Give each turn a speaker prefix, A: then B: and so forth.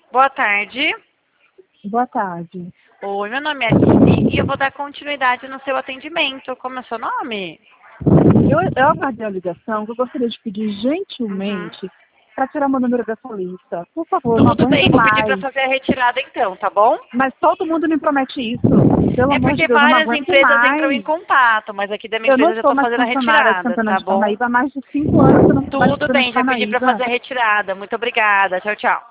A: Boa tarde.
B: Boa tarde.
A: Oi, meu nome é Aline e eu vou dar continuidade no seu atendimento. Como é o seu nome?
B: Eu aguardei a ligação, que eu gostaria de pedir gentilmente para tirar meu número dessa lista. Por favor, não
A: Tudo bem,
B: aguento
A: vou pedir para
B: mais.
A: fazer a retirada então, tá bom?
B: Mas todo mundo me promete isso. Pelo
A: É
B: amor de
A: porque
B: Deus, eu não
A: várias
B: aguento
A: empresas entram em
B: mais.
A: contato, mas aqui da minha
B: Eu não
A: empresa eu já
B: sou
A: estou
B: mais
A: fazendo a
B: funcionária de
A: retirada,
B: Santana
A: tá
B: de
A: bom?
B: Parnaíba há mais de 5 anos que eu não trabalho
A: Tudo
B: Santana
A: bem,
B: de
A: já pedi para
B: Parnaíba.
A: fazer a retirada. Muito obrigada. Tchau, tchau.